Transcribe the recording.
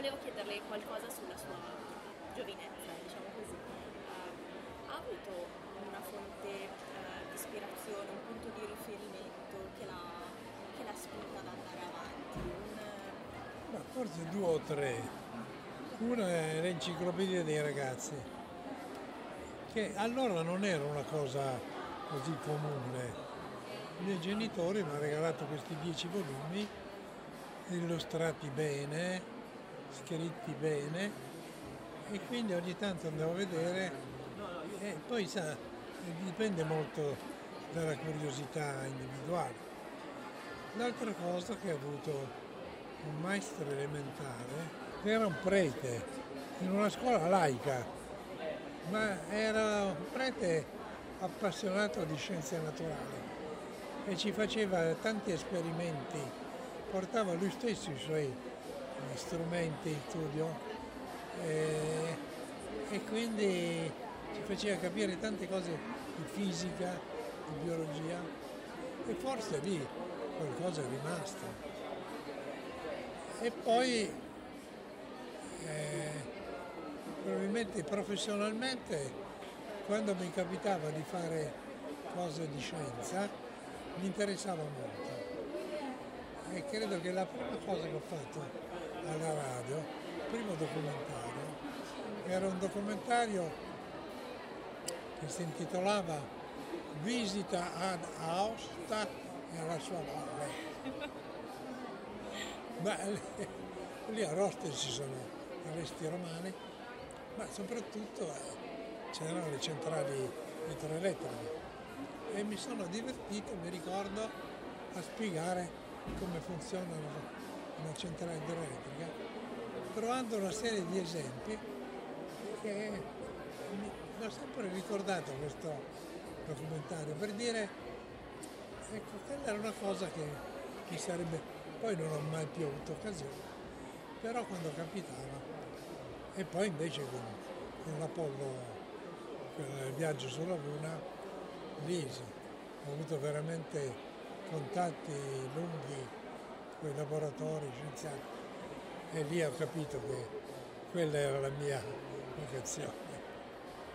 volevo chiederle qualcosa sulla sua giovinezza, diciamo così. Ha avuto una fonte di ispirazione, un punto di riferimento che l'ha spinta ad andare avanti? Ma forse due o tre. Una è l'enciclopedia dei ragazzi, che allora non era una cosa così comune. I miei genitori mi hanno regalato questi 10 volumi, illustrati bene, scritti bene, e quindi ogni tanto andavo a vedere, e poi sa, dipende molto dalla curiosità individuale. L'altra cosa che ho avuto un maestro elementare, che era un prete in una scuola laica, ma era un prete appassionato di scienze naturali e ci faceva tanti esperimenti, portava lui stesso i suoi strumenti in studio e quindi ci faceva capire tante cose di fisica, di biologia, e forse lì qualcosa è rimasto. E poi probabilmente professionalmente, quando mi capitava di fare cose di scienza, mi interessava molto. E credo che la prima cosa che ho fatto alla radio, il primo documentario, era un documentario che si intitolava Visita ad Aosta e alla sua valle. Ma lì a Roste ci sono resti romani, ma soprattutto c'erano le centrali idroelettriche e mi sono divertito, mi ricordo, a spiegare come funziona una centrale idroelettrica, trovando una serie di esempi che mi ho sempre ricordato questo documentario, per dire, ecco, quella era una cosa che mi sarebbe, poi non ho mai più avuto occasione, però quando capitava. E poi invece con l'Apollo, con il viaggio sulla Luna, lì sì, ho avuto veramente contatti lunghi con i laboratori scienziati e lì ho capito che quella era la mia vocazione.